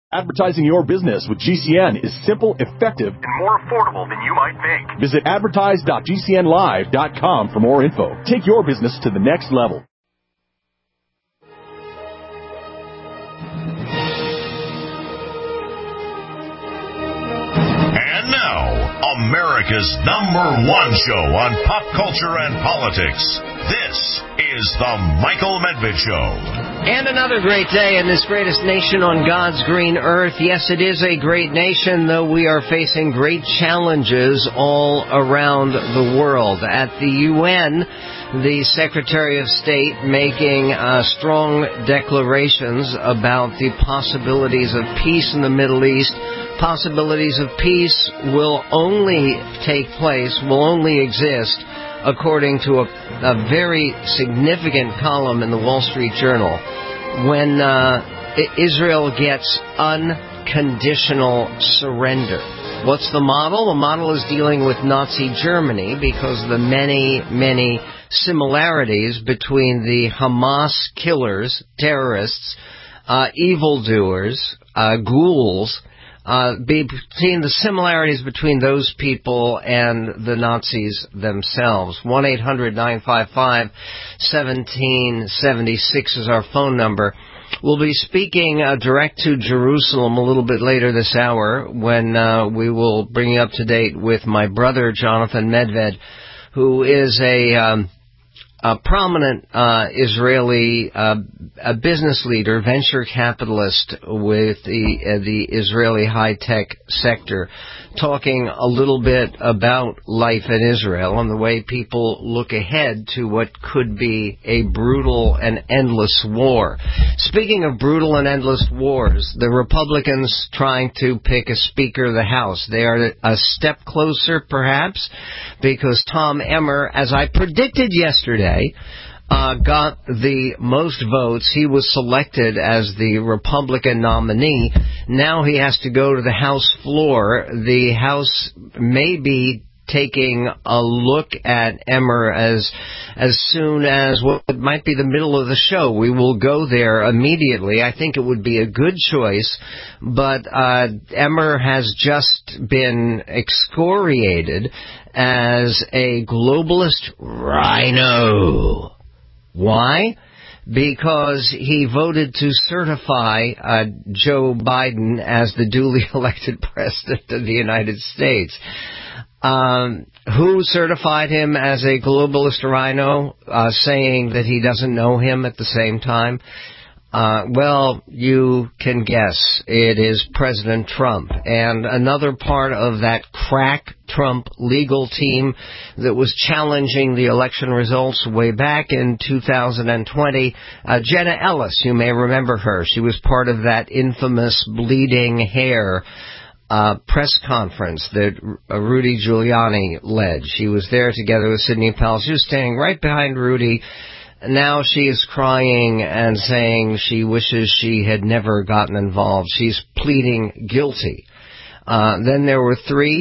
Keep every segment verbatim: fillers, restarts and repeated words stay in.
Advertising your business with G C N is simple, effective, and more affordable than you might think. Visit advertise dot g c n live dot com for more info. Take your business to the next level. And now, America's number one show on pop culture and politics. This is The Michael Medved Show. And another great day in this greatest nation on God's green earth. Yes, it is a great nation, though we are facing great challenges all around the world. At the U N, the Secretary of State making uh, strong declarations about the possibilities of peace in the Middle East. Possibilities of peace will only take place, will only exist, according to a, a very significant column in the Wall Street Journal, when uh, Israel gets unconditional surrender. What's the model? The model is dealing with Nazi Germany because of the many, many similarities between the Hamas killers, terrorists, uh, evildoers, uh, ghouls, Uh, between the similarities between those people and the Nazis themselves. one eight hundred nine five five one seven seven six is our phone number. We'll be speaking uh, direct to Jerusalem a little bit later this hour when uh, we will bring you up to date with my brother, Jonathan Medved, who is a... Um, A prominent uh, Israeli uh, a business leader, venture capitalist with the uh, the Israeli high-tech sector, talking a little bit about life in Israel and the way people look ahead to what could be a brutal and endless war. Speaking of brutal and endless wars, the Republicans trying to pick a Speaker of the House. They are a step closer, perhaps, because Tom Emmer, as I predicted yesterday, Uh, got the most votes. He was selected as the Republican nominee. Now he has to go to the House floor. The House may be taking a look at Emmer as as soon as what well, might be the middle of the show. We will go there immediately. I think it would be a good choice, but uh, Emmer has just been excoriated as a globalist rhino. Why? Because he voted to certify uh, Joe Biden as the duly elected president of the United States. Um, who certified him as a globalist rhino, uh, saying that he doesn't know him at the same time? Uh, well, you can guess. It is President Trump. And another part of that crack Trump legal team that was challenging the election results way back in two thousand twenty, uh, Jenna Ellis, you may remember her. She was part of that infamous bleeding hair uh, press conference that uh, Rudy Giuliani led. She was there together with Sidney Powell. She was standing right behind Rudy. Now she is crying and saying she wishes she had never gotten involved. She's pleading guilty. Uh, then there were three,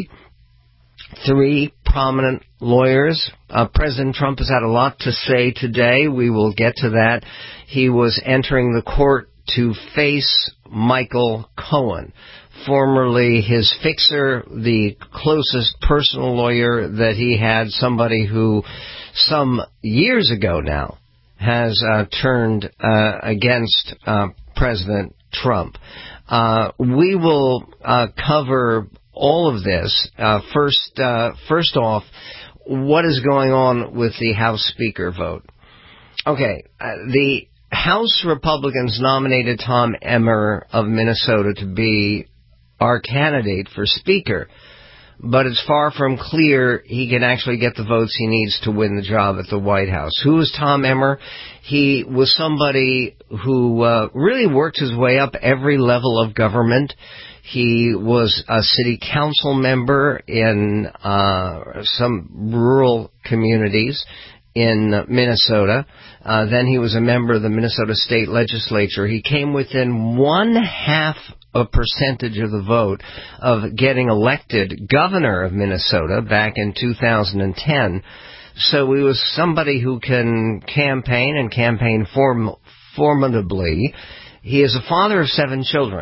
three prominent lawyers. Uh, President Trump has had a lot to say today. We will get to that. He was entering the court to face Michael Cohen, formerly his fixer, the closest personal lawyer that he had, somebody who some years ago now has uh, turned uh, against uh, President Trump. Uh, we will uh, cover all of this. Uh, first, uh, first off, what is going on with the House Speaker vote? Okay, uh, the House Republicans nominated Tom Emmer of Minnesota to be our candidate for Speaker. But it's far from clear he can actually get the votes he needs to win the job at the White House. Who is Tom Emmer? He was somebody who uh, really worked his way up every level of government. He was a city council member in uh, some rural communities in Minnesota. Uh, then he was a member of the Minnesota State Legislature. He came within one half a percentage of the vote of getting elected governor of Minnesota back in two thousand ten. So he was somebody who can campaign and campaign form, formidably. He is a father of seven children.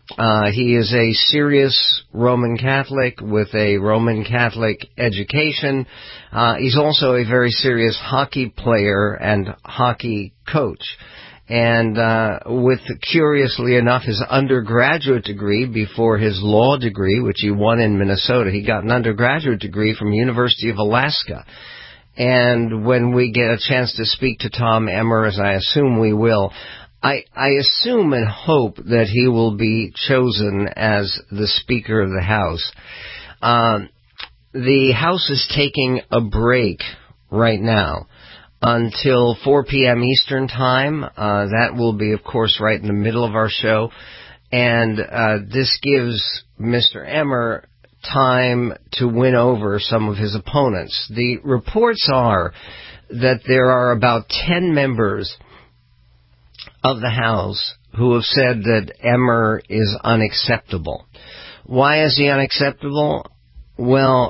Uh, he is a serious Roman Catholic with a Roman Catholic education. Uh, he's also a very serious hockey player and hockey coach. And uh, with, curiously enough, his undergraduate degree before his law degree, which he won in Minnesota, he got an undergraduate degree from University of Alaska. And when we get a chance to speak to Tom Emmer, as I assume we will, I, I assume and hope that he will be chosen as the Speaker of the House. Um, the House is taking a break right now until four p.m. Eastern Time. Uh, that will be, of course, right in the middle of our show. And uh, this gives Mister Emmer time to win over some of his opponents. The reports are that there are about ten members of the House who have said that Emmer is unacceptable. Why is he unacceptable? Well,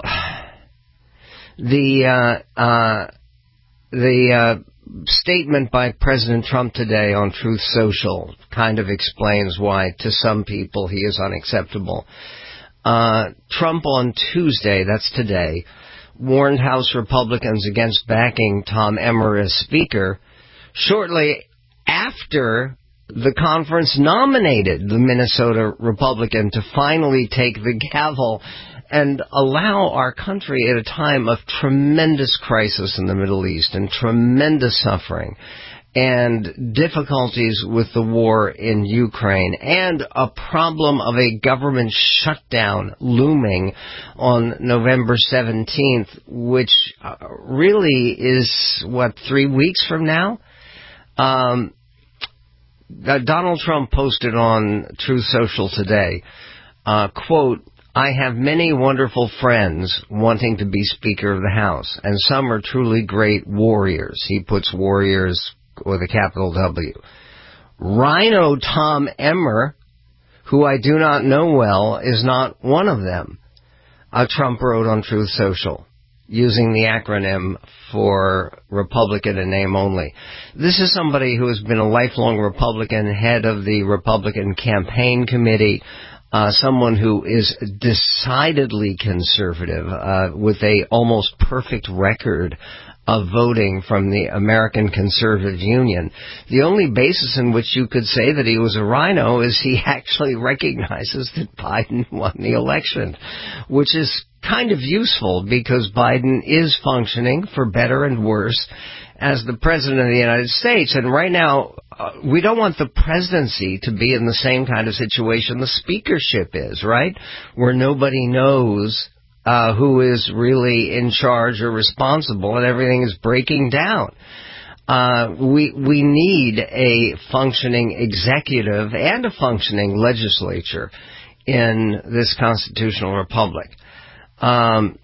the uh, uh, the uh, statement by President Trump today on Truth Social kind of explains why, to some people, he is unacceptable. Uh, Trump on Tuesday, that's today, warned House Republicans against backing Tom Emmer as Speaker shortly after the conference nominated the Minnesota Republican to finally take the gavel and allow our country at a time of tremendous crisis in the Middle East and tremendous suffering and difficulties with the war in Ukraine and a problem of a government shutdown looming on November seventeenth, which really is, what, three weeks from now? Um, uh, Donald Trump posted on Truth Social today, uh, quote, "I have many wonderful friends wanting to be Speaker of the House, and some are truly great warriors." He puts warriors with a capital W. Rhino Tom Emmer, who I do not know well, is not one of them. Uh, Trump wrote on Truth Social, using the acronym for Republican in name only. This is somebody who has been a lifelong Republican, head of the Republican Campaign Committee, uh, someone who is decidedly conservative, uh, with a almost perfect record of voting from the American Conservative Union. The only basis in which you could say that he was a rhino is he actually recognizes that Biden won the election, which is kind of useful because Biden is functioning, for better and worse, as the President of the United States. And right now, uh, we don't want the presidency to be in the same kind of situation the speakership is, right? Where nobody knows Uh, who is really in charge or responsible, and everything is breaking down. Uh, we we need a functioning executive and a functioning legislature in this constitutional republic. Um,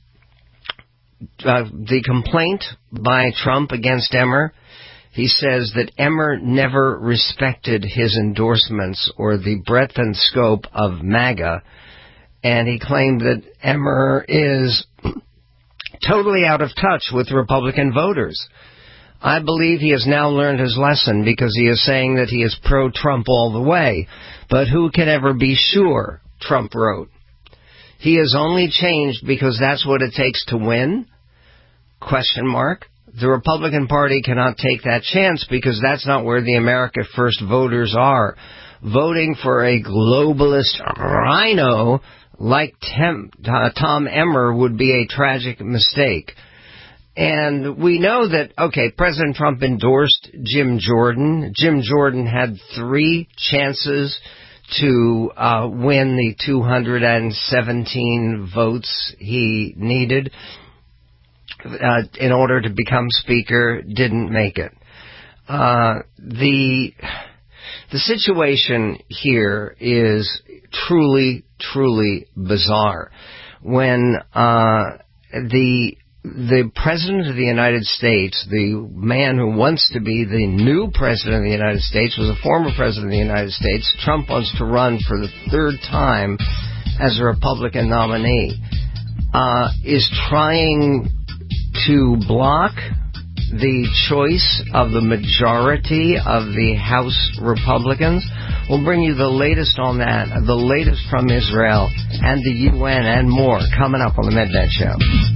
uh, the complaint by Trump against Emmer, he says that Emmer never respected his endorsements or the breadth and scope of MAGA. And he claimed that Emmer is totally out of touch with Republican voters. I believe he has now learned his lesson because he is saying that he is pro-Trump all the way. But who can ever be sure, Trump wrote. He has only changed because that's what it takes to win? Question mark. The Republican Party cannot take that chance because that's not where the America First voters are. Voting for a globalist rhino like Tem, uh, Tom Emmer would be a tragic mistake. And we know that, okay, President Trump endorsed Jim Jordan. Jim Jordan had three chances to uh, win the two hundred seventeen votes he needed uh, in order to become Speaker, didn't make it. Uh, the... The situation here is truly, truly bizarre. When uh, the the President of the United States, the man who wants to be the new President of the United States, was a former President of the United States. Trump wants to run for the third time as a Republican nominee, uh, is trying to block the choice of the majority of the House Republicans. We'll bring you the latest on that, the latest from Israel and the U N and more coming up on the Medved Show.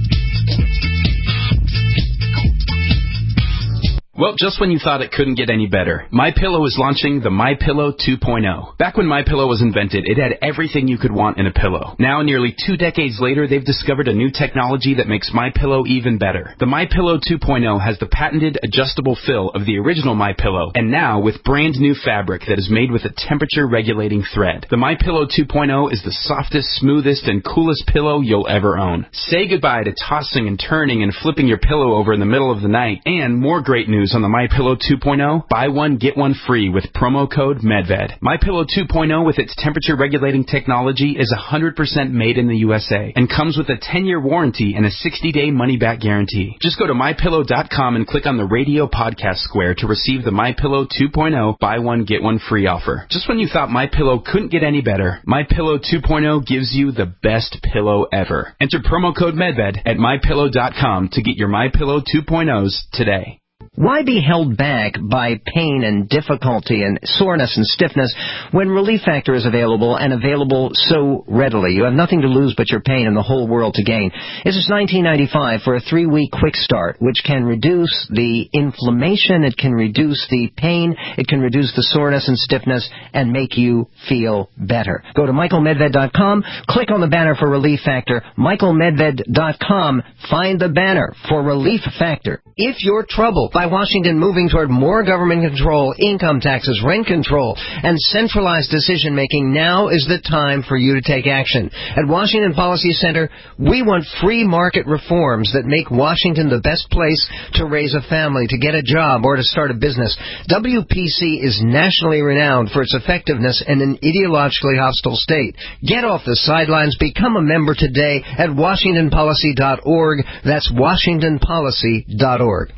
Well, just when you thought it couldn't get any better, MyPillow is launching the MyPillow two point oh. Back when MyPillow was invented, it had everything you could want in a pillow. Now, nearly two decades later, they've discovered a new technology that makes MyPillow even better. The MyPillow two point oh has the patented adjustable fill of the original MyPillow, and now with brand new fabric that is made with a temperature-regulating thread. The MyPillow two point oh is the softest, smoothest, and coolest pillow you'll ever own. Say goodbye to tossing and turning and flipping your pillow over in the middle of the night. And more great news on the MyPillow two point oh, buy one, get one free with promo code MedVed. MyPillow two point oh with its temperature-regulating technology is one hundred percent made in the U S A and comes with a ten-year warranty and a sixty-day money-back guarantee. Just go to My Pillow dot com and click on the radio podcast square to receive the MyPillow two point oh buy one, get one free offer. Just when you thought MyPillow couldn't get any better, MyPillow two point oh gives you the best pillow ever. Enter promo code MedVed at My Pillow dot com to get your MyPillow two point ohs today. Why be held back by pain and difficulty and soreness and stiffness when Relief Factor is available and available so readily? You have nothing to lose but your pain and the whole world to gain. This is nineteen ninety-five for a three-week quick start, which can reduce the inflammation, it can reduce the pain, it can reduce the soreness and stiffness, and make you feel better. Go to Michael Medved dot com, click on the banner for Relief Factor, Michael Medved dot com, find the banner for Relief Factor. If you're troubled by Washington moving toward more government control, income taxes, rent control, and centralized decision-making, now is the time for you to take action. At Washington Policy Center, we want free market reforms that make Washington the best place to raise a family, to get a job, or to start a business. W P C is nationally renowned for its effectiveness in an ideologically hostile state. Get off the sidelines. Become a member today at Washington Policy dot org. That's Washington Policy dot org.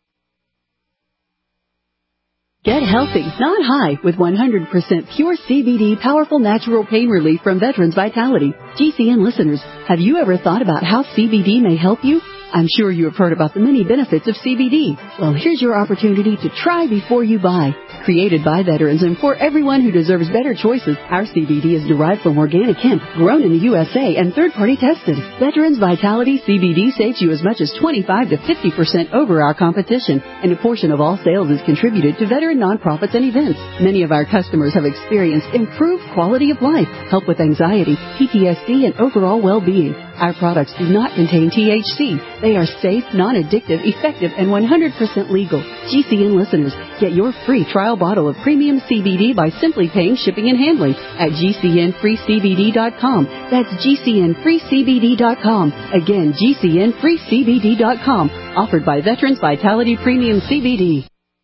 Get healthy, not high, with one hundred percent pure C B D powerful natural pain relief from Veterans Vitality. G C N listeners, have you ever thought about how C B D may help you? I'm sure you have heard about the many benefits of C B D. Well, here's your opportunity to try before you buy. Created by veterans and for everyone who deserves better choices, our C B D is derived from organic hemp, grown in the U S A and third-party tested. Veterans Vitality C B D saves you as much as twenty-five to fifty percent over our competition, and a portion of all sales is contributed to veteran nonprofits and events. Many of our customers have experienced improved quality of life, help with anxiety, P T S D, and overall well-being. Our products do not contain T H C. They are safe, non-addictive, effective, and one hundred percent legal. G C N listeners, get your free trial bottle of premium C B D by simply paying shipping and handling at G C N free C B D dot com. That's G C N free C B D dot com. Again, G C N free C B D dot com. Offered by Veterans Vitality Premium C B D.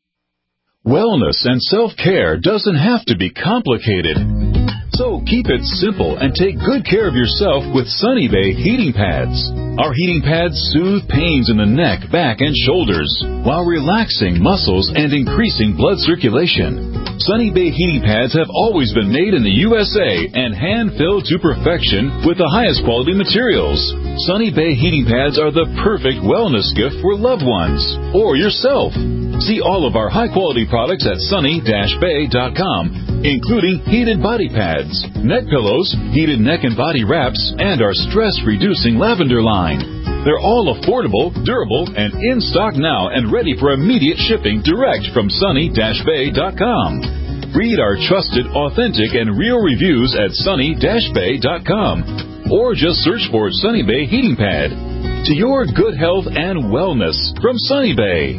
Wellness and self-care doesn't have to be complicated. So keep it simple and take good care of yourself with Sunny Bay heating pads. Our heating pads soothe pains in the neck, back, and shoulders while relaxing muscles and increasing blood circulation. Sunny Bay heating pads have always been made in the U S A and hand-filled to perfection with the highest quality materials. Sunny Bay heating pads are the perfect wellness gift for loved ones or yourself. See all of our high-quality products at sunny dash bay dot com, including heated body pads, neck pillows, heated neck and body wraps, and our stress-reducing lavender line. They're all affordable, durable, and in stock now and ready for immediate shipping direct from sunny dash bay dot com. Read our trusted, authentic, and real reviews at sunny dash bay dot com, or just search for Sunny Bay Heating Pad. To your good health and wellness from Sunny Bay.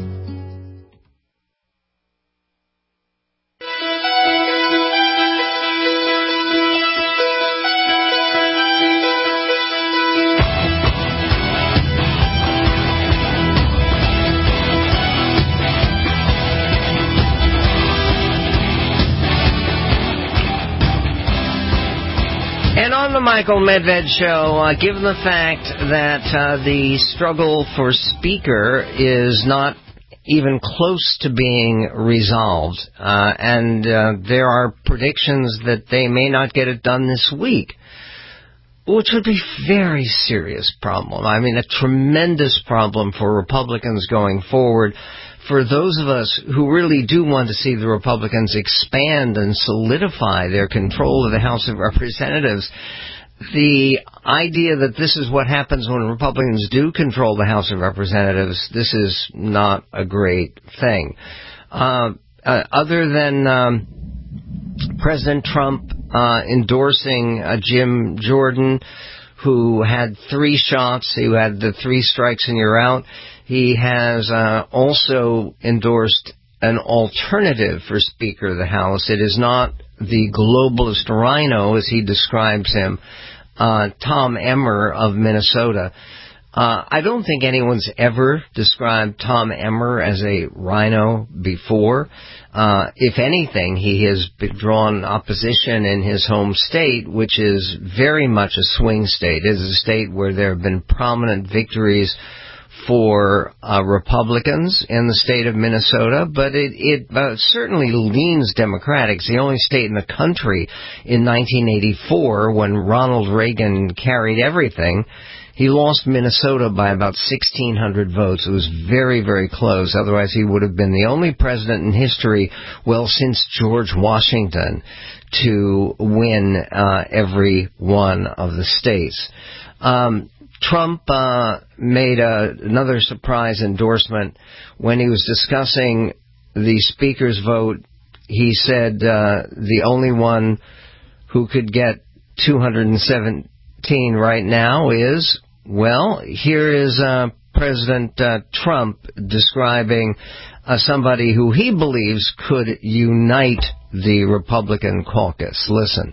The Michael Medved Show, uh, given the fact that uh, the struggle for Speaker is not even close to being resolved, uh, and uh, there are predictions that they may not get it done this week, which would be a very serious problem. I mean, a tremendous problem for Republicans going forward. For those of us who really do want to see the Republicans expand and solidify their control of the House of Representatives, the idea that this is what happens when Republicans do control the House of Representatives, this is not a great thing. Uh, uh, other than um, President Trump uh, endorsing uh, Jim Jordan, who had three shots, who had the three strikes and you're out, he has uh, also endorsed an alternative for Speaker of the House. It is not the globalist rhino, as he describes him, uh, Tom Emmer of Minnesota. Uh, I don't think anyone's ever described Tom Emmer as a rhino before. Uh, if anything, he has drawn opposition in his home state, which is very much a swing state. It is a state where there have been prominent victories for uh, Republicans in the state of Minnesota, but it, it uh, certainly leans Democratic. It's the only state in the country in nineteen eighty-four, when Ronald Reagan carried everything. He lost Minnesota by about sixteen hundred votes. It was very, very close. Otherwise, he would have been the only president in history, well, since George Washington, to win uh, every one of the states. Um, Trump uh, made a, another surprise endorsement when he was discussing the Speaker's vote. He said uh, the only one who could get two hundred seventeen right now is, well, here is uh, President uh, Trump describing uh, somebody who he believes could unite the Republican caucus. Listen.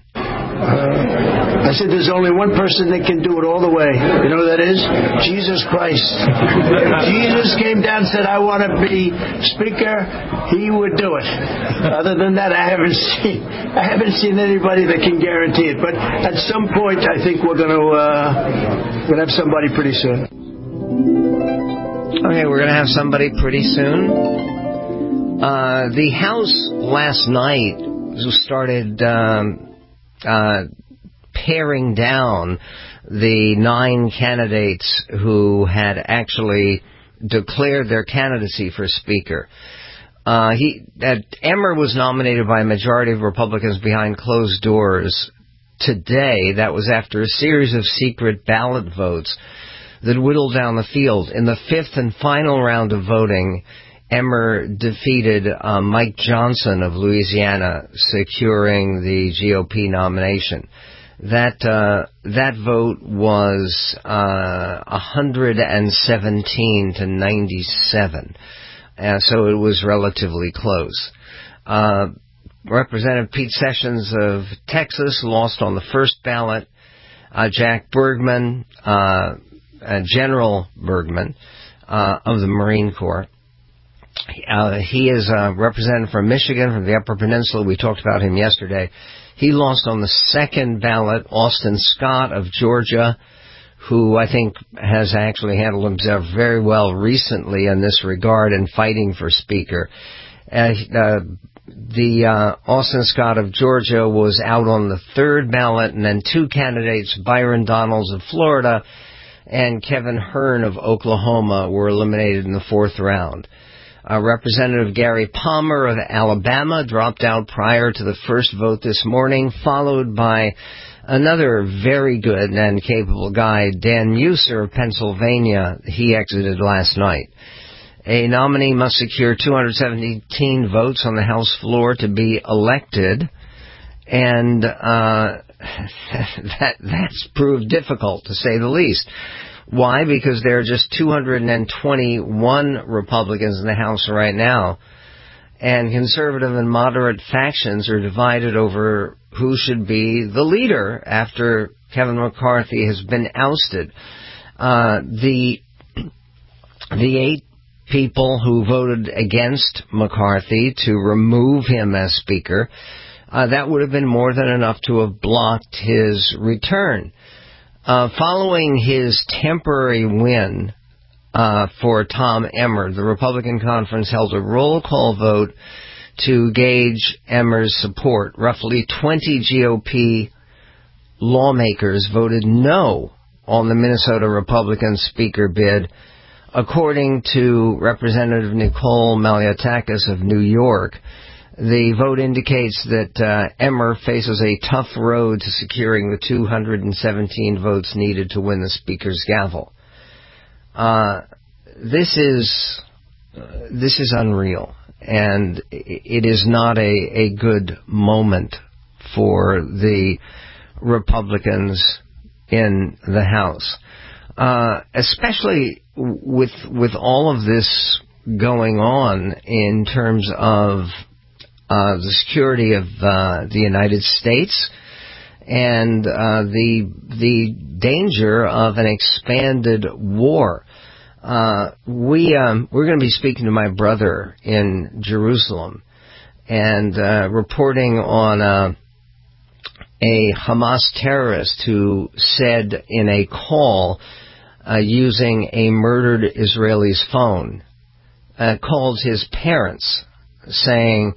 Uh, I said there's only one person that can do it all the way. You know who that is? Jesus Christ. If Jesus came down and said, I want to be Speaker, he would do it. Other than that, I haven't seen I haven't seen anybody that can guarantee it. But at some point, I think we're going to uh, we're going to have somebody pretty soon. Okay, we're going to have somebody pretty soon. Uh, the House last night started um, uh, paring down the nine candidates who had actually declared their candidacy for Speaker. Uh, he, uh, Emmer was nominated by a majority of Republicans behind closed doors today. That was after a series of secret ballot votes that whittled down the field. In the fifth and final round of voting, Emmer defeated uh, Mike Johnson of Louisiana, securing the G O P nomination. That uh, that vote was uh, one hundred seventeen to ninety-seven, uh, so it was relatively close. Uh, Representative Pete Sessions of Texas lost on the first ballot. Uh, Jack Bergman, uh, uh, General Bergman uh, of the Marine Corps, Uh, he is a representative from Michigan, from the Upper Peninsula. We talked about him yesterday. He lost on the second ballot. Austin Scott of Georgia, who I think has actually handled himself very well recently in this regard and fighting for Speaker. Uh, uh, the uh, Austin Scott of Georgia was out on the third ballot, and then two candidates, Byron Donalds of Florida and Kevin Hern of Oklahoma, were eliminated in the fourth round. Uh, Representative Gary Palmer of Alabama dropped out prior to the first vote this morning, followed by another very good and capable guy, Dan Muser of Pennsylvania. He exited last night. A nominee must secure two hundred seventeen votes on the House floor to be elected, and uh, that that's proved difficult, to say the least. Why? Because there are just two hundred twenty-one Republicans in the House right now, and conservative and moderate factions are divided over who should be the leader after Kevin McCarthy has been ousted. Uh, the the eight people who voted against McCarthy to remove him as Speaker, uh, that would have been more than enough to have blocked his return. Uh, following his temporary win uh, for Tom Emmer, the Republican conference held a roll call vote to gauge Emmer's support. Roughly twenty G O P lawmakers voted no on the Minnesota Republican speaker bid. According to Representative Nicole Maliotakis of New York, the vote indicates that uh, Emmer faces a tough road to securing the two hundred seventeen votes needed to win the speaker's gavel. Uh, this is uh, this is unreal, and it is not a, a good moment for the Republicans in the House, uh, especially with with all of this going on in terms of Uh, the security of uh, the United States and uh, the the danger of an expanded war. Uh, we um, we're going to be speaking to my brother in Jerusalem and uh, reporting on uh, a Hamas terrorist who said in a call uh, using a murdered Israeli's phone, uh, called his parents, saying,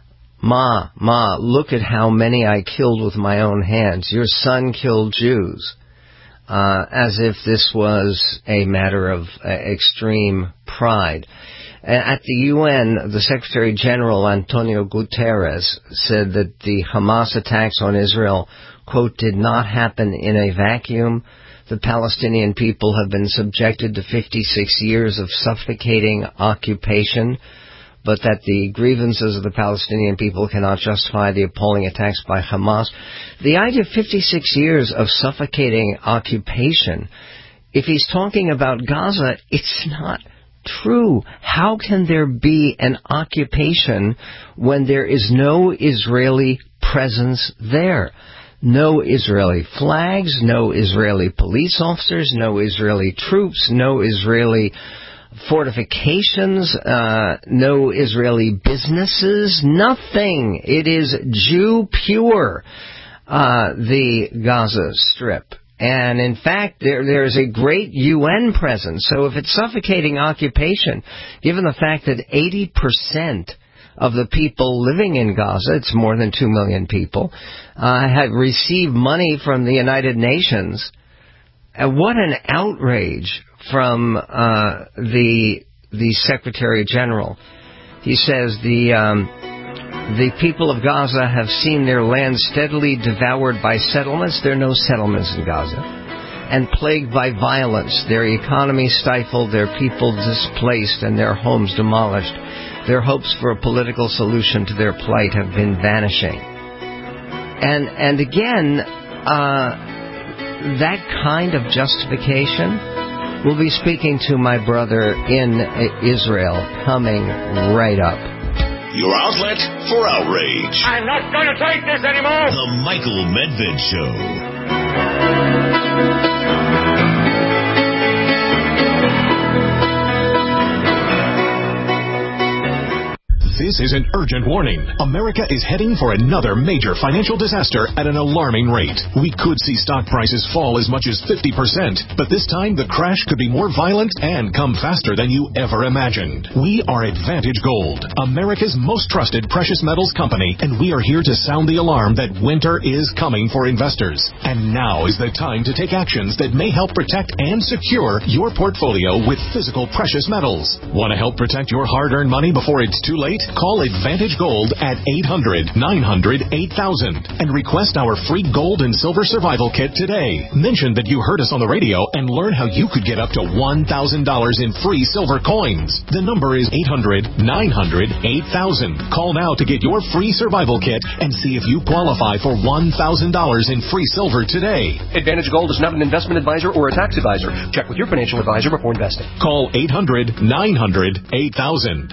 Ma, Ma, look at how many I killed with my own hands. Your son killed Jews. Uh, as if this was a matter of uh, extreme pride. At the U N, the Secretary General, Antonio Guterres, said that the Hamas attacks on Israel, quote, did not happen in a vacuum. The Palestinian people have been subjected to fifty-six years of suffocating occupation, but that the grievances of the Palestinian people cannot justify the appalling attacks by Hamas. The idea of fifty-six years of suffocating occupation, if he's talking about Gaza, it's not true. How can there be an occupation when there is no Israeli presence there? No Israeli flags, no Israeli police officers, no Israeli troops, no Israeli fortifications, uh, no Israeli businesses, nothing. It is Jew pure, uh, the Gaza Strip. And in fact, there there is a great U N presence. So if it's suffocating occupation, given the fact that eighty percent of the people living in Gaza, it's more than two million people, uh, have received money from the United Nations, uh, what an outrage from uh, the the Secretary General. He says the um, the people of Gaza have seen their land steadily devoured by settlements. There are no settlements in Gaza. And plagued by violence, their economy stifled, their people displaced, and their homes demolished. Their hopes for a political solution to their plight have been vanishing. And and again, uh, that kind of justification. We'll be speaking to my brother in Israel coming right up. Your outlet for outrage. I'm not going to take this anymore. The Michael Medved Show. This is an urgent warning. America is heading for another major financial disaster at an alarming rate. We could see stock prices fall as much as fifty percent, but this time the crash could be more violent and come faster than you ever imagined. We are Advantage Gold, America's most trusted precious metals company, and we are here to sound the alarm that winter is coming for investors. And now is the time to take actions that may help protect and secure your portfolio with physical precious metals. Want to help protect your hard-earned money before it's too late? Call Advantage Gold at eight hundred, nine hundred, eight thousand and request our free gold and silver survival kit today. Mention that you heard us on the radio and learn how you could get up to one thousand dollars in free silver coins. The number is eight hundred, nine hundred, eight thousand. Call now to get your free survival kit and see if you qualify for one thousand dollars in free silver today. Advantage Gold is not an investment advisor or a tax advisor. Check with your financial advisor before investing. Call eight hundred, nine hundred, eight thousand.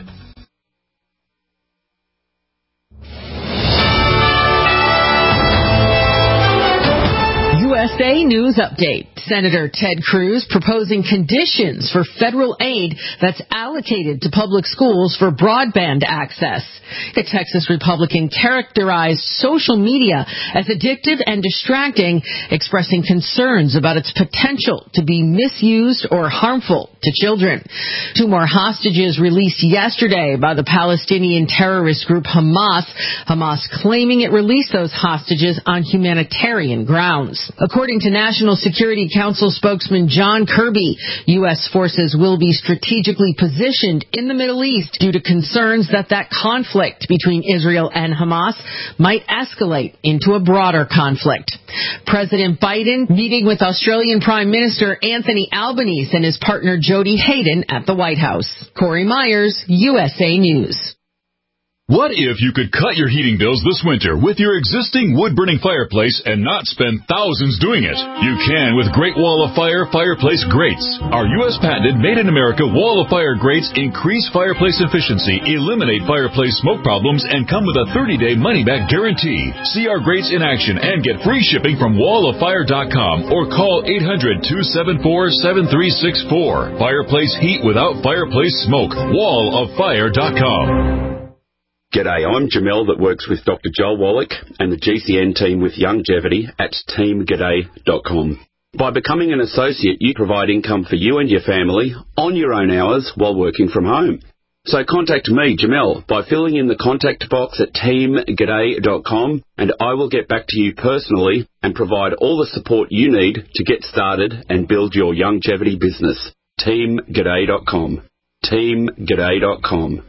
U S A News Update. Senator Ted Cruz proposing conditions for federal aid that's allocated to public schools for broadband access. The Texas Republican characterized social media as addictive and distracting, expressing concerns about its potential to be misused or harmful to children. Two more hostages released yesterday by the Palestinian terrorist group Hamas, Hamas claiming it released those hostages on humanitarian grounds. According to National Security Council spokesman John Kirby, U S forces will be strategically positioned in the Middle East due to concerns that that conflict between Israel and Hamas might escalate into a broader conflict. President Biden meeting with Australian Prime Minister Anthony Albanese and his partner Jody Hayden at the White House. Corey Myers, U S A News. What if you could cut your heating bills this winter with your existing wood-burning fireplace and not spend thousands doing it? You can with Great Wall of Fire fireplace grates. Our U S patented made-in-America Wall of Fire grates increase fireplace efficiency, eliminate fireplace smoke problems, and come with a thirty-day money-back guarantee. See our grates in action and get free shipping from wall of fire dot com or call eight hundred, two seven four, seven three six four. Fireplace heat without fireplace smoke. wall of fire dot com. G'day, I'm Jamel that works with Doctor Joel Wallach and the G C N team with Longevity at team g'day dot com. By becoming an associate, you provide income for you and your family on your own hours while working from home. So contact me, Jamel, by filling in the contact box at team g'day dot com, and I will get back to you personally and provide all the support you need to get started and build your longevity business. team g'day dot com. team g'day dot com.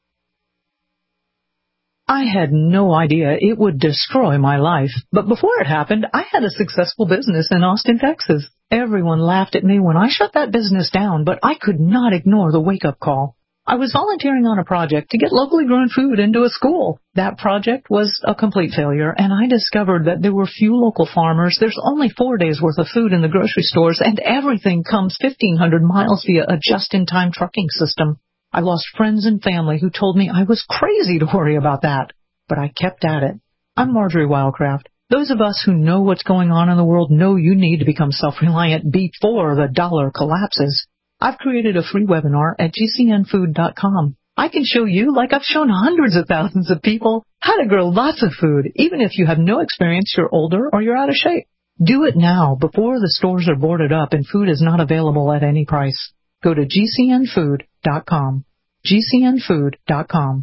I had no idea it would destroy my life, but before it happened, I had a successful business in Austin, Texas. Everyone laughed at me when I shut that business down, but I could not ignore the wake-up call. I was volunteering on a project to get locally grown food into a school. That project was a complete failure, and I discovered that there were few local farmers, there's only four days' worth of food in the grocery stores, and everything comes fifteen hundred miles via a just-in-time trucking system. I lost friends and family who told me I was crazy to worry about that, but I kept at it. I'm Marjorie Wildcraft. Those of us who know what's going on in the world know you need to become self-reliant before the dollar collapses. I've created a free webinar at G C N food dot com. I can show you, like I've shown hundreds of thousands of people, how to grow lots of food, even if you have no experience, you're older, or you're out of shape. Do it now before the stores are boarded up and food is not available at any price. Go to G C N food dot com. G C N food dot com.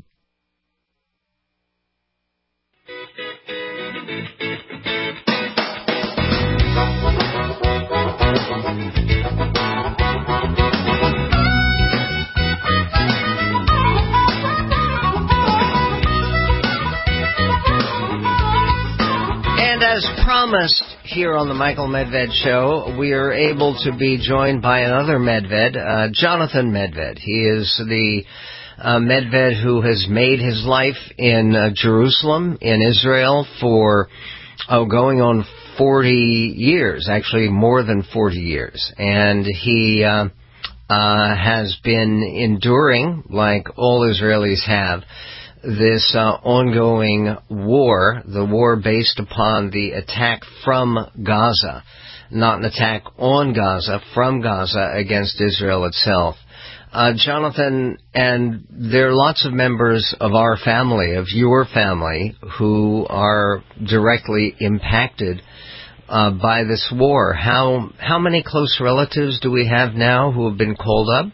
And as promised here on the Michael Medved Show, we are able to be joined by another Medved, uh, Jonathan Medved. He is the uh, Medved who has made his life in uh, Jerusalem, in Israel, for oh, going on forty years, actually more than forty years. And he uh, uh, has been enduring, like all Israelis have, this uh, ongoing war, the war based upon the attack from Gaza, not an attack on Gaza, from Gaza against Israel itself. Uh, Jonathan, and there are lots of members of our family, of your family, who are directly impacted uh, by this war. How how many close relatives do we have now who have been called up?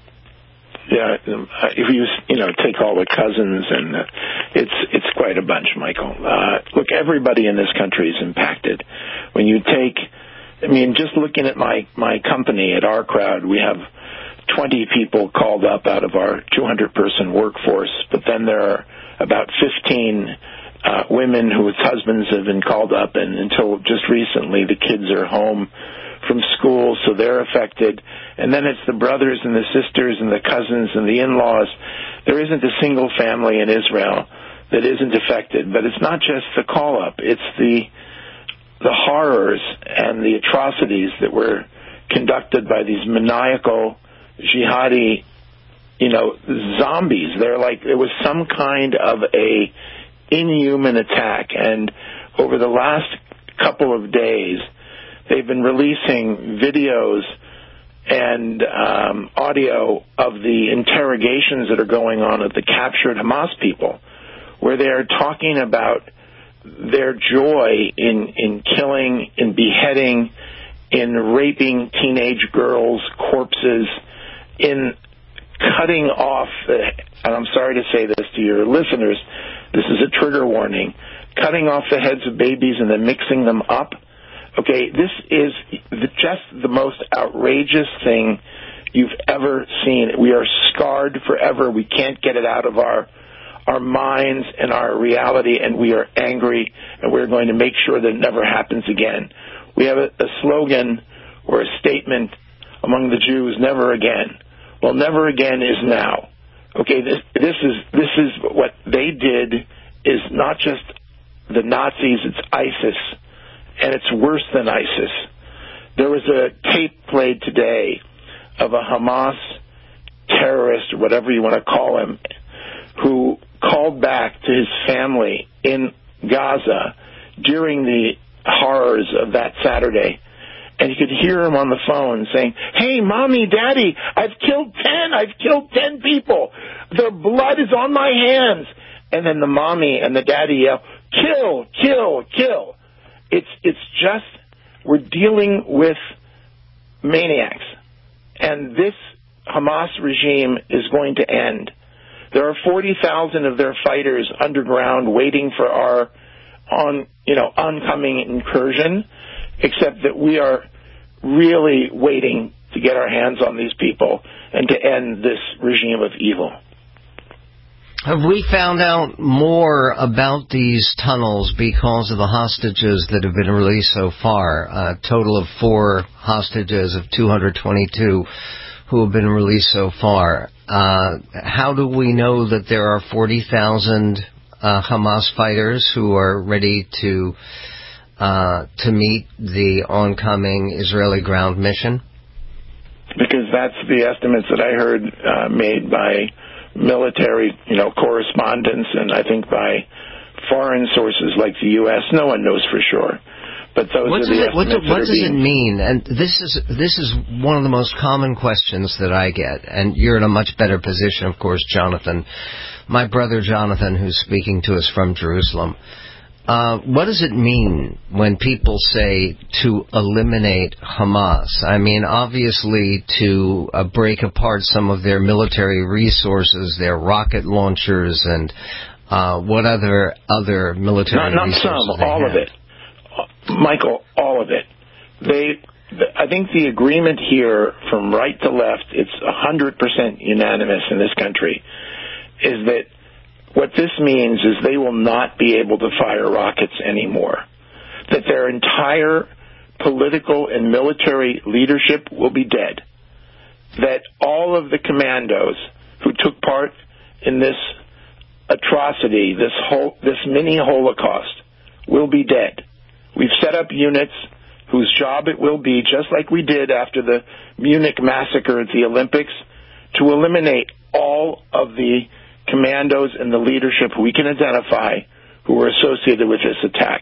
Yeah, if you you know take all the cousins, and uh, it's it's quite a bunch, Michael. Uh, look, everybody in this country is impacted. When you take, I mean, just looking at my my company, at our crowd, we have twenty people called up out of our two hundred person workforce, but then there are about fifteen uh, women whose husbands have been called up, and until just recently, the kids are home from school, so they're affected. And then it's the brothers and the sisters and the cousins and the in-laws. There isn't a single family in Israel that isn't affected. But it's not just the call-up. It's the the horrors and the atrocities that were conducted by these maniacal, jihadi, you know, zombies. They're like, it was some kind of a inhuman attack. And over the last couple of days, they've been releasing videos and um, audio of the interrogations that are going on of the captured Hamas people, where they are talking about their joy in, in killing, in beheading, in raping teenage girls' corpses, in cutting off, and I'm sorry to say this to your listeners, this is a trigger warning, cutting off the heads of babies and then mixing them up. Okay, this is the, just the most outrageous thing you've ever seen. We are scarred forever. We can't get it out of our our minds and our reality, and we are angry, and we're going to make sure that it never happens again. We have a, a slogan or a statement among the Jews, never again. Well, never again is now. Okay, this, this is this is what they did is not just the Nazis, it's ISIS, and it's worse than ISIS. There was a tape played today of a Hamas terrorist, or whatever you want to call him, who called back to his family in Gaza during the horrors of that Saturday. And you could hear him on the phone saying, hey, Mommy, Daddy, I've killed ten. I've killed ten people. Their blood is on my hands. And then the mommy and the daddy yell, kill, kill, kill. It's, it's just, we're dealing with maniacs. And this Hamas regime is going to end. There are forty thousand of their fighters underground waiting for our on, you know, oncoming incursion, except that we are really waiting to get our hands on these people and to end this regime of evil. Have we found out more about these tunnels because of the hostages that have been released so far? A total of four hostages of two hundred twenty-two who have been released so far. Uh, how do we know that there are forty thousand uh, Hamas fighters who are ready to uh, to meet the oncoming Israeli ground mission? Because that's the estimates that I heard uh, made by military, you know, correspondents, and I think by foreign sources like the U S. No one knows for sure. But those what are the it, what, estimates what that are does being... it mean? And this is this is one of the most common questions that I get. And you're in a much better position, of course, Jonathan. My brother Jonathan, who's speaking to us from Jerusalem. Uh, what does it mean when people say to eliminate Hamas? I mean, obviously to uh, break apart some of their military resources, their rocket launchers, and uh, what other other military not, not resources some, they all have. of it. Michael, all of it. They, I think the agreement here from right to left, it's one hundred percent unanimous in this country, is that what this means is they will not be able to fire rockets anymore. That their entire political and military leadership will be dead. That all of the commandos who took part in this atrocity, this whole, this mini Holocaust, will be dead. We've set up units whose job it will be, just like we did after the Munich massacre at the Olympics, to eliminate all of the commandos and the leadership we can identify who were associated with this attack.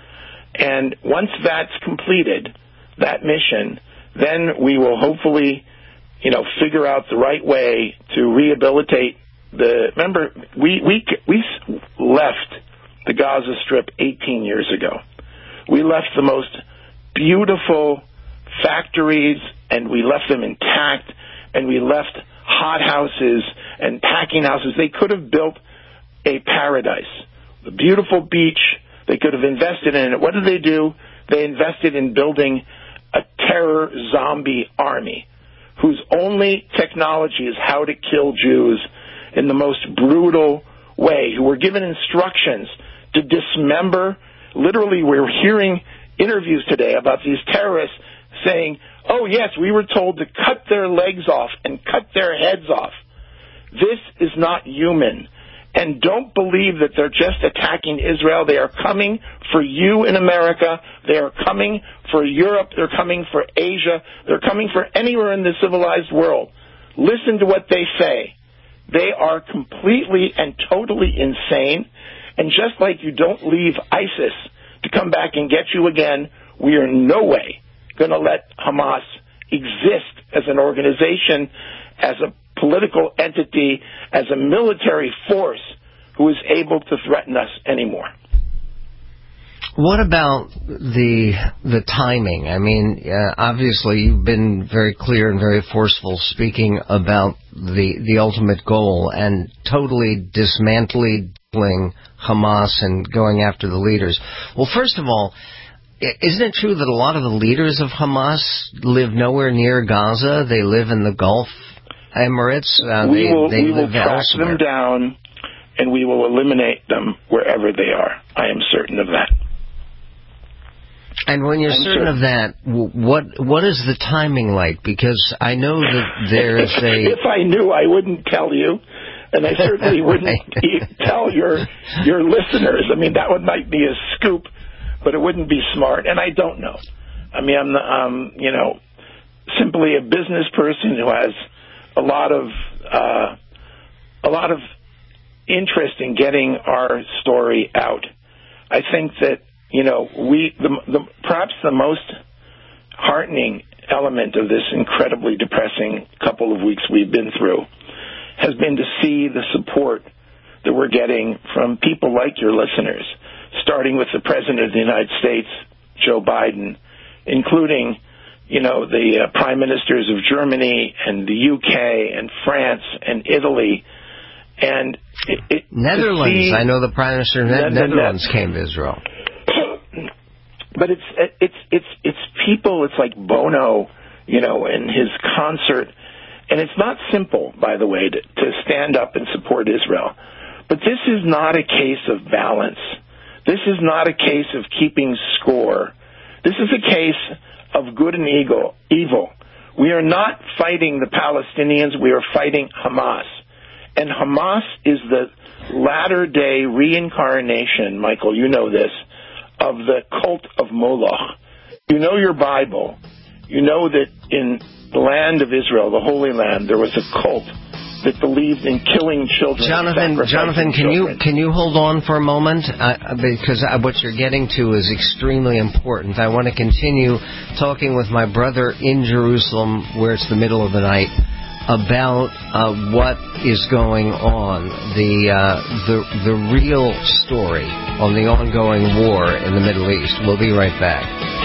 And once that's completed, that mission, then we will hopefully, you know, figure out the right way to rehabilitate the... Remember, we, we, we left the Gaza Strip eighteen years ago. We left the most beautiful factories, and we left them intact, and we left hot houses and packing houses. They could have built a paradise, a beautiful beach. They could have invested in it. What did they do? They invested in building a terror zombie army whose only technology is how to kill Jews in the most brutal way, who were given instructions to dismember. Literally, we're hearing interviews today about these terrorists saying, oh, yes, we were told to cut their legs off and cut their heads off. This is not human. And don't believe that they're just attacking Israel. They are coming for you in America. They are coming for Europe. They're coming for Asia. They're coming for anywhere in the civilized world. Listen to what they say. They are completely and totally insane. And just like you don't leave ISIS to come back and get you again, we are in no way going to let Hamas exist as an organization, as a political entity, as a military force who is able to threaten us anymore. What about the the timing? I mean, uh, obviously you've been very clear and very forceful speaking about the the ultimate goal and totally dismantling Hamas and going after the leaders. Well, first of all, isn't it true that a lot of the leaders of Hamas live nowhere near Gaza? They live in the Gulf Emirates. Uh, we they, will, they we live will track elsewhere. them down, and we will eliminate them wherever they are. I am certain of that. And when you're certain, certain of that, what what is the timing like? Because I know that there's a... If I knew, I wouldn't tell you, and I certainly wouldn't right. tell your your listeners. I mean, that would might be a scoop, but it wouldn't be smart, and I don't know. I mean, I'm, um, you know, simply a business person who has a lot of uh, a lot of interest in getting our story out. I think that, you know, we the, the perhaps the most heartening element of this incredibly depressing couple of weeks we've been through has been to see the support that we're getting from people like your listeners, starting with the President of the United States, Joe Biden, including, you know, the uh, prime ministers of Germany and the U K and France and Italy. And it, it, Netherlands. See, I know the prime minister of the Netherlands came to Israel. But it's it's it's it's people. It's like Bono, you know, and his concert. And it's not simple, by the way, to, to stand up and support Israel. But this is not a case of balance. This is not a case of keeping score. This is a case of good and evil. Evil. We are not fighting the Palestinians. We are fighting Hamas. And Hamas is the latter-day reincarnation, Michael, you know this, of the cult of Moloch. You know your Bible. You know that in the land of Israel, the Holy Land, there was a cult that believed in killing children. Jonathan, Jonathan, can children. you can you hold on for a moment? Uh, because what you're getting to is extremely important. I want to continue talking with my brother in Jerusalem, where it's the middle of the night, about uh, what is going on, the uh, the the real story on the ongoing war in the Middle East. We'll be right back.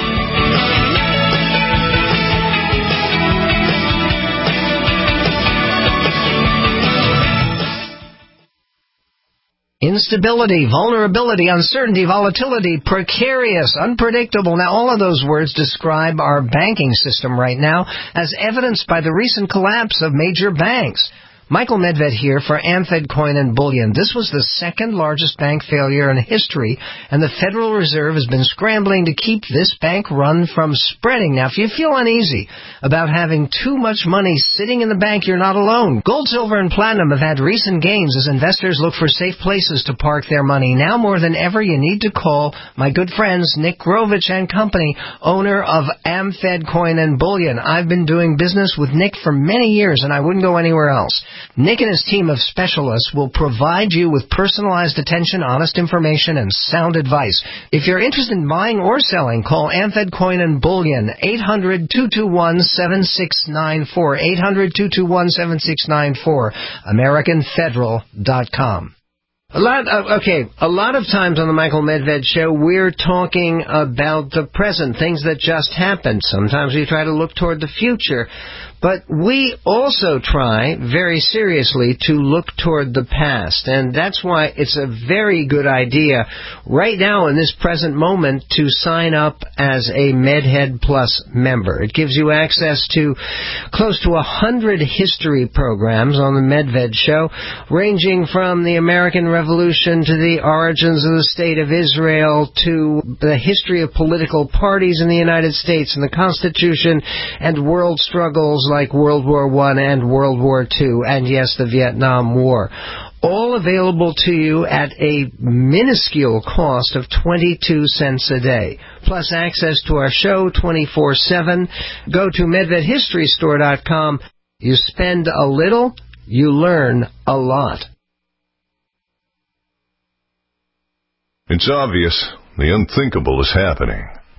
Instability, vulnerability, uncertainty, volatility, precarious, unpredictable. Now, all of those words describe our banking system right now, as evidenced by the recent collapse of major banks. Michael Medved here for Amfed Coin and Bullion. This was the second largest bank failure in history, and the Federal Reserve has been scrambling to keep this bank run from spreading. Now, if you feel uneasy about having too much money sitting in the bank, you're not alone. Gold, silver, and platinum have had recent gains as investors look for safe places to park their money. Now more than ever, you need to call my good friends Nick Grovich and Company, owner of Amfed Coin and Bullion. I've been doing business with Nick for many years, and I wouldn't go anywhere else. Nick and his team of specialists will provide you with personalized attention, honest information, and sound advice. If you're interested in buying or selling, call Amfed Coin and Bullion, eight hundred, two two one, seven six nine four, eight hundred, two two one, seven six nine four, American Federal dot com. A lot of, okay, a lot of times on the Michael Medved Show, we're talking about the present, things that just happened. Sometimes we try to look toward the future. But we also try, very seriously, to look toward the past. And that's why it's a very good idea right now in this present moment to sign up as a MedHead Plus member. It gives you access to close to one hundred history programs on the Medved Show, ranging from the American Revolution to the origins of the State of Israel to the history of political parties in the United States and the Constitution and world struggles like World War One and World War Two, and yes, the Vietnam War. All available to you at a minuscule cost of twenty-two cents a day. Plus access to our show twenty-four seven. Go to medved history store dot com. You spend a little, you learn a lot. It's obvious the unthinkable is happening.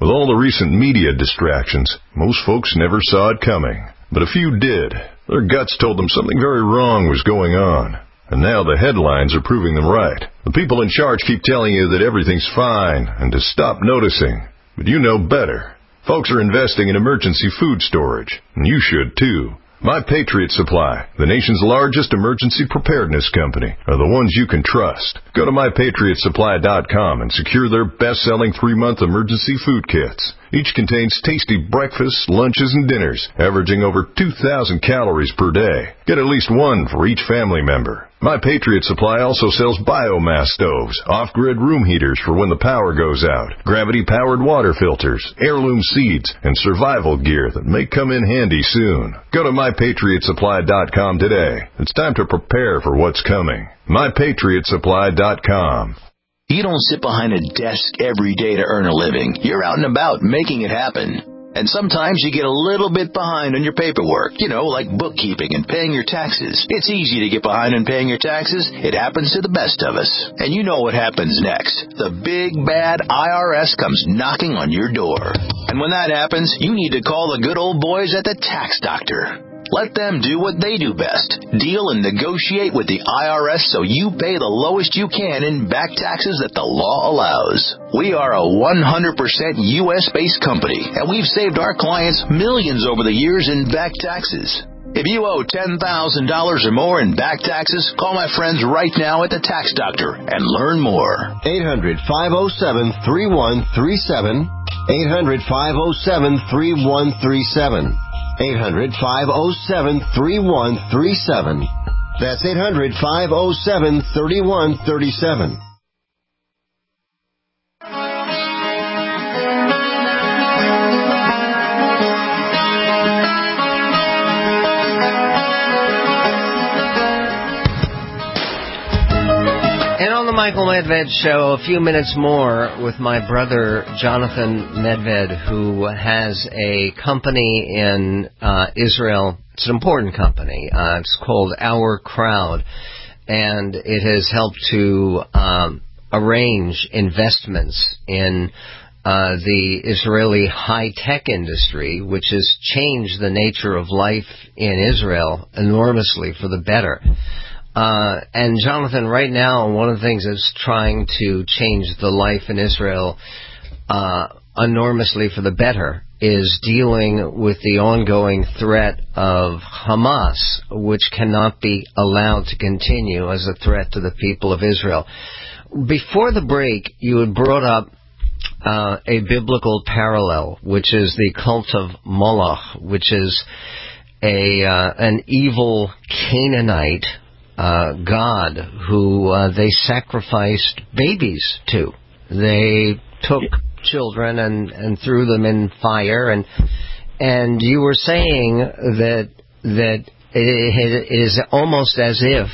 With all the recent media distractions, most folks never saw it coming. But a few did. Their guts told them something very wrong was going on. And now the headlines are proving them right. The people in charge keep telling you that everything's fine and to stop noticing. But you know better. Folks are investing in emergency food storage, and you should too. My Patriot Supply, the nation's largest emergency preparedness company, are the ones you can trust. Go to my patriot supply dot com and secure their best-selling three-month emergency food kits. Each contains tasty breakfasts, lunches, and dinners, averaging over two thousand calories per day. Get at least one for each family member. My Patriot Supply also sells biomass stoves, off-grid room heaters for when the power goes out, gravity-powered water filters, heirloom seeds, and survival gear that may come in handy soon. Go to my patriot supply dot com today. It's time to prepare for what's coming. my patriot supply dot com. You don't sit behind a desk every day to earn a living. You're out and about making it happen. And sometimes you get a little bit behind on your paperwork, you know, like bookkeeping and paying your taxes. It's easy to get behind on paying your taxes. It happens to the best of us. And you know what happens next. The big, bad I R S comes knocking on your door. And when that happens, you need to call the good old boys at the Tax Doctor. Let them do what they do best. Deal and negotiate with the I R S so you pay the lowest you can in back taxes that the law allows. We are a one hundred percent U S-based company, and we've saved our clients millions over the years in back taxes. If you owe ten thousand dollars or more in back taxes, call my friends right now at the Tax Doctor and learn more. eight hundred, five oh seven, three one three seven. eight hundred, five oh seven, three one three seven. eight hundred, five oh seven, three one three seven. That's eight hundred, five oh seven, three one three seven. The Michael Medved Show, a few minutes more with my brother Jonathan Medved, who has a company in uh, Israel. It's an important company. Uh, it's called Our Crowd, and it has helped to um, arrange investments in uh, the Israeli high-tech industry, which has changed the nature of life in Israel enormously for the better. Uh, and Jonathan, right now, one of the things that's trying to change the life in Israel uh, enormously for the better is dealing with the ongoing threat of Hamas, which cannot be allowed to continue as a threat to the people of Israel. Before the break, you had brought up uh, a biblical parallel, which is the cult of Moloch, which is a uh, an evil Canaanite Uh, God who uh, they sacrificed babies to. They took children and, and threw them in fire, and and you were saying that that it is almost as if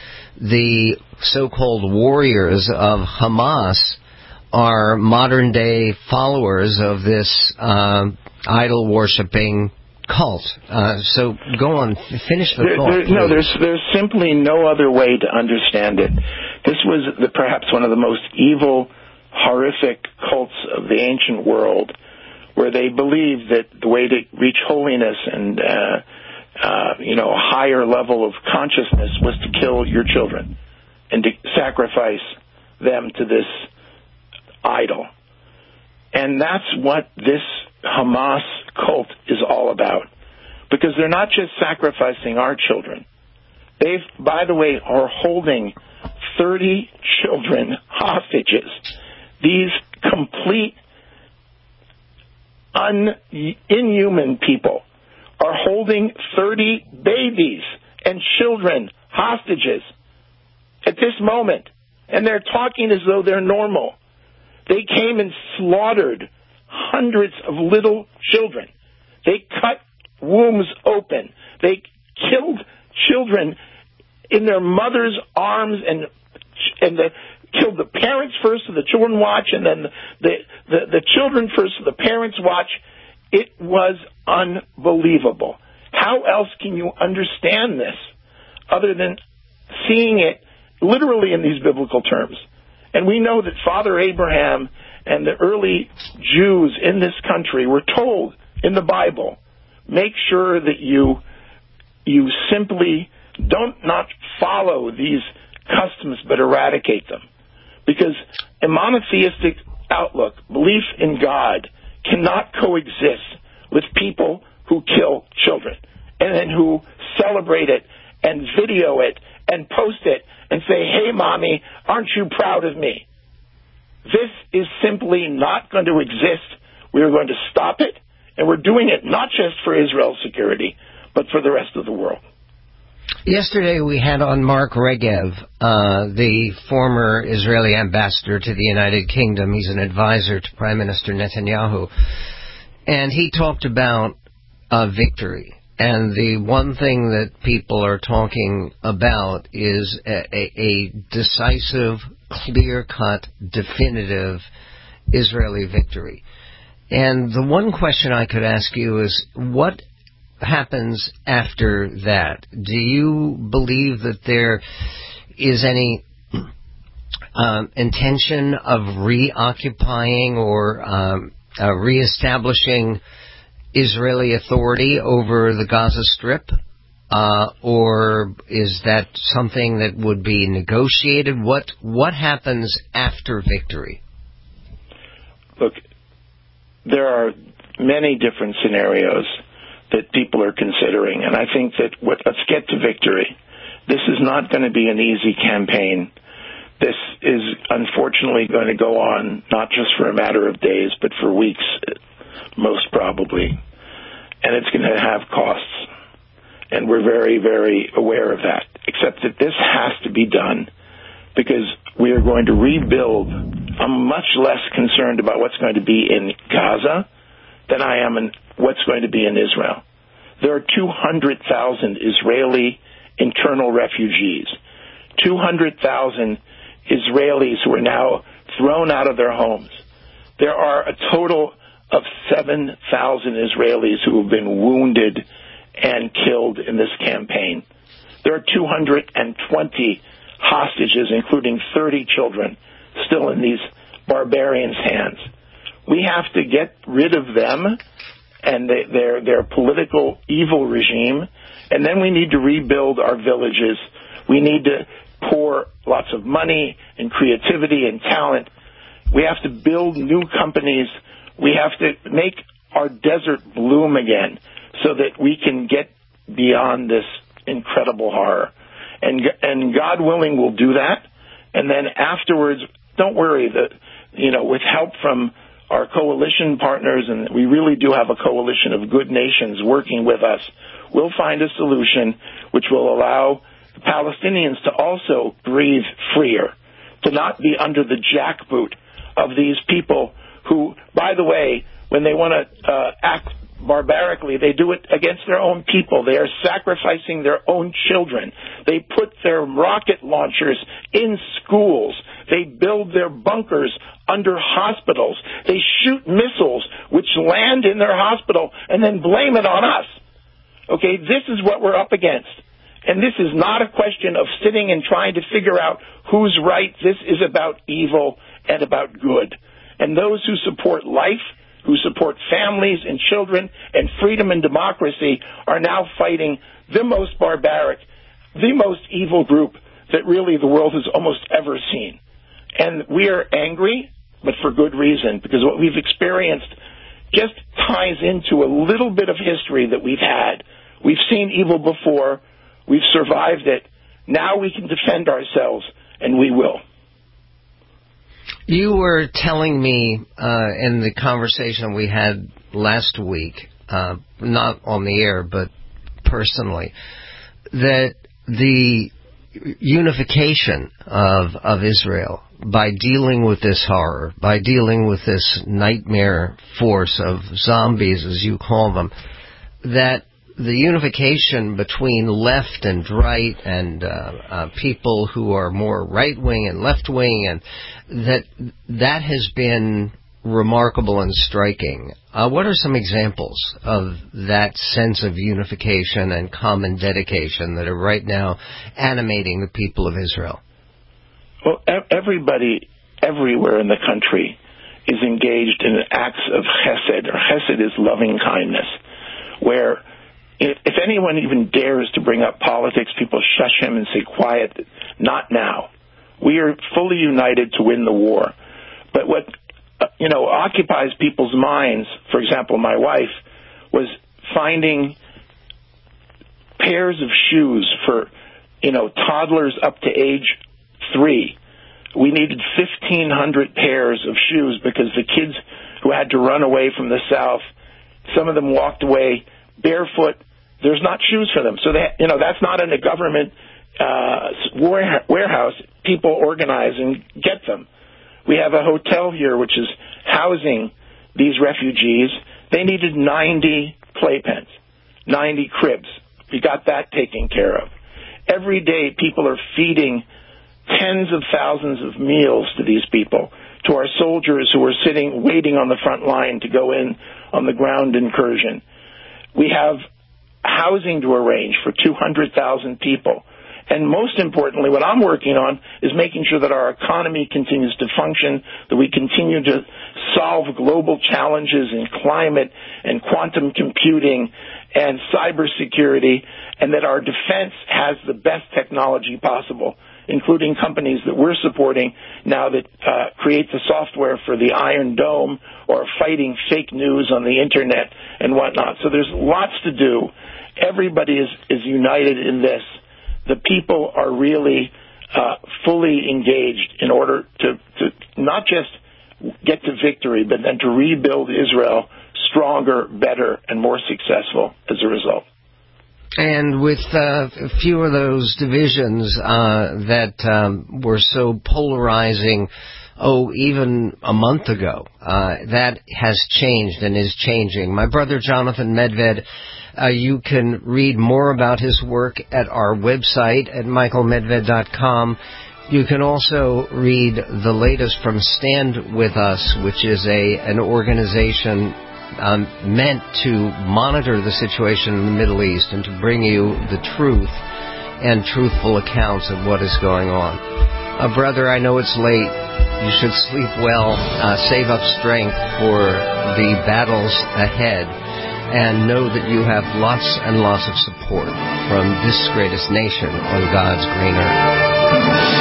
the so-called warriors of Hamas are modern-day followers of this uh, idol-worshipping cult. Uh, so go on, finish the there, thought. There, no, there's there's simply no other way to understand it. This was the, perhaps one of the most evil, horrific cults of the ancient world, where they believed that the way to reach holiness and uh, uh, you know a higher level of consciousness was to kill your children and to sacrifice them to this idol. And that's what this Hamas cult is all about. Because they're not just sacrificing our children. They, by the way, are holding thirty children hostages. These complete, un- inhuman people are holding thirty babies and children hostages at this moment. And they're talking as though they're normal. They came and slaughtered hundreds of little children. They cut wombs open. They killed children in their mother's arms and and the, killed the parents first so the children watch, and then the, the, the children first so the parents watch. It was unbelievable. How else can you understand this other than seeing it literally in these biblical terms? And we know that Father Abraham and the early Jews in this country were told in the Bible, make sure that you you simply don't not follow these customs but eradicate them. Because a monotheistic outlook, belief in God, cannot coexist with people who kill children and then who celebrate it and video it and post it and say, hey, Mommy, aren't you proud of me? This is simply not going to exist. We are going to stop it, and we're doing it not just for Israel's security, but for the rest of the world. Yesterday we had on Mark Regev, uh, the former Israeli ambassador to the United Kingdom. He's an advisor to Prime Minister Netanyahu. And he talked about uh, victory. And the one thing that people are talking about is a, a, a decisive, clear-cut, definitive Israeli victory. And the one question I could ask you is, what happens after that? Do you believe that there is any um, intention of reoccupying or um, uh, reestablishing Israeli authority over the Gaza Strip? Uh, or is that something that would be negotiated? What what happens after victory? Look, there are many different scenarios that people are considering, and I think that what, let's get to victory. This is not going to be an easy campaign. This is unfortunately going to go on not just for a matter of days, but for weeks, most probably, and it's going to have costs. And we're very, very aware of that, except that this has to be done because we are going to rebuild. I'm much less concerned about what's going to be in Gaza than I am in what's going to be in Israel. There are two hundred thousand Israeli internal refugees, two hundred thousand Israelis who are now thrown out of their homes. There are a total of seven thousand Israelis who have been wounded and killed in this campaign. There are two hundred twenty hostages, including thirty children, still in these barbarians' hands. We have to get rid of them and they, their their political evil regime, and then we need to rebuild our villages. We need to pour lots of money and creativity and talent. We have to build new companies. We have to make our desert bloom again so that we can get beyond this incredible horror. And and God willing, we'll do that. And then afterwards, don't worry, that you know, with help from our coalition partners, and we really do have a coalition of good nations working with us, we'll find a solution which will allow the Palestinians to also breathe freer, to not be under the jackboot of these people who, by the way, when they want to uh, act barbarically, they do it against their own people. They are sacrificing their own children. They put their rocket launchers in schools. They build their bunkers under hospitals. They shoot missiles which land in their hospital and then blame it on us. Okay, this is what we're up against. And this is not a question of sitting and trying to figure out who's right. This is about evil and about good. And those who support life, who support families and children and freedom and democracy, are now fighting the most barbaric, the most evil group that really the world has almost ever seen. And we are angry, but for good reason, because what we've experienced just ties into a little bit of history that we've had. We've seen evil before. We've survived it. Now we can defend ourselves, and we will. You were telling me uh, in the conversation we had last week, uh, not on the air, but personally, that the unification of, of Israel by dealing with this horror, by dealing with this nightmare force of zombies, as you call them, that the unification between left and right and uh, uh, people who are more right-wing and left-wing, and that that has been remarkable and striking. Uh, what are some examples of that sense of unification and common dedication that are right now animating the people of Israel? Well, everybody everywhere in the country is engaged in acts of chesed, or chesed is loving kindness, where if, if anyone even dares to bring up politics, people shush him and say, quiet, not now. We are fully united to win the war. But what, uh, you know, occupies people's minds, for example, my wife, was finding pairs of shoes for, you know, toddlers up to age three. We needed fifteen hundred pairs of shoes because the kids who had to run away from the South, some of them walked away barefoot. There's not shoes for them. So, they, you know, that's not in a government uh, warehouse. People organize and get them. We have a hotel here which is housing these refugees. They needed ninety playpens, ninety cribs. We got that taken care of. Every day people are feeding tens of thousands of meals to these people, to our soldiers who are sitting, waiting on the front line to go in on the ground incursion. We have housing to arrange for two hundred thousand people. And most importantly, what I'm working on is making sure that our economy continues to function, that we continue to solve global challenges in climate and quantum computing and cybersecurity, and that our defense has the best technology possible, including companies that we're supporting now that uh, create the software for the Iron Dome or fighting fake news on the Internet and whatnot. So there's lots to do. Everybody is, is united in this. The people are really uh, fully engaged in order to, to not just get to victory, but then to rebuild Israel stronger, better, and more successful as a result. And with uh, a few of those divisions uh, that um, were so polarizing, oh, even a month ago, uh, that has changed and is changing. My brother Jonathan Medved, uh, you can read more about his work at our website at michael medved dot com. You can also read the latest from Stand With Us, which is a an organization Um, meant to monitor the situation in the Middle East and to bring you the truth and truthful accounts of what is going on. Uh, brother, I know it's late. You should sleep well, uh, save up strength for the battles ahead, and know that you have lots and lots of support from this greatest nation on God's green earth.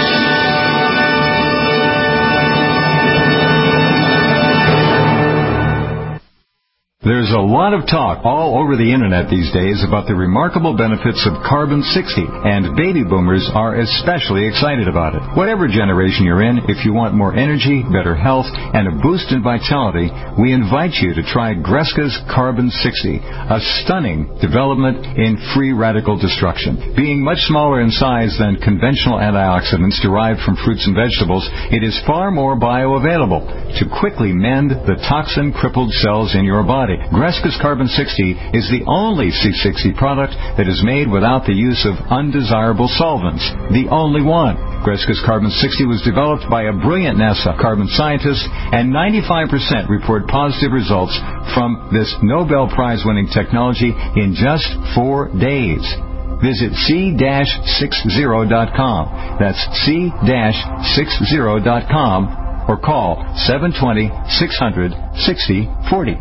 There's a lot of talk all over the internet these days about the remarkable benefits of Carbon sixty, and baby boomers are especially excited about it. Whatever generation you're in, if you want more energy, better health, and a boost in vitality, we invite you to try Greska's Carbon sixty, a stunning development in free radical destruction. Being much smaller in size than conventional antioxidants derived from fruits and vegetables, it is far more bioavailable to quickly mend the toxin-crippled cells in your body. Greska's Carbon sixty is the only C sixty product that is made without the use of undesirable solvents. The only one. Greska's Carbon sixty was developed by a brilliant NASA carbon scientist, and ninety-five percent report positive results from this Nobel Prize-winning technology in just four days. Visit C sixty dot com. That's C sixty dot com or call seven two zero, six hundred, sixty forty.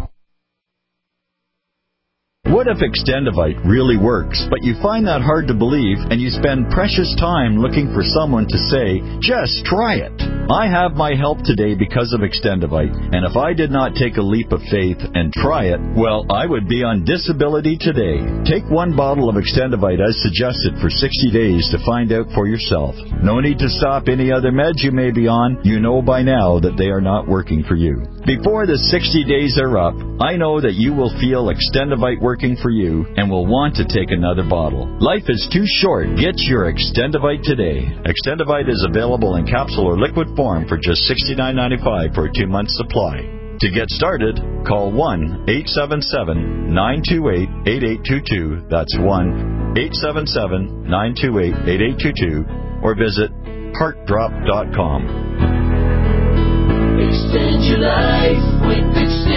What if Extendivite really works, but you find that hard to believe and you spend precious time looking for someone to say, just try it? I have my help today because of Extendivite, and if I did not take a leap of faith and try it, well, I would be on disability today. Take one bottle of Extendivite as suggested for sixty days to find out for yourself. No need to stop any other meds you may be on. You know by now that they are not working for you. Before the sixty days are up, I know that you will feel Extendivite working for you and will want to take another bottle. Life is too short. Get your Extendivite today. Extendivite is available in capsule or liquid form for just sixty-nine ninety-five for a two-month supply. To get started, call one eight seven seven, nine two eight, eight eight two two. That's one eight seven seven, nine two eight, eight eight two two, or visit heart drop dot com. Extend your life with Extendivite.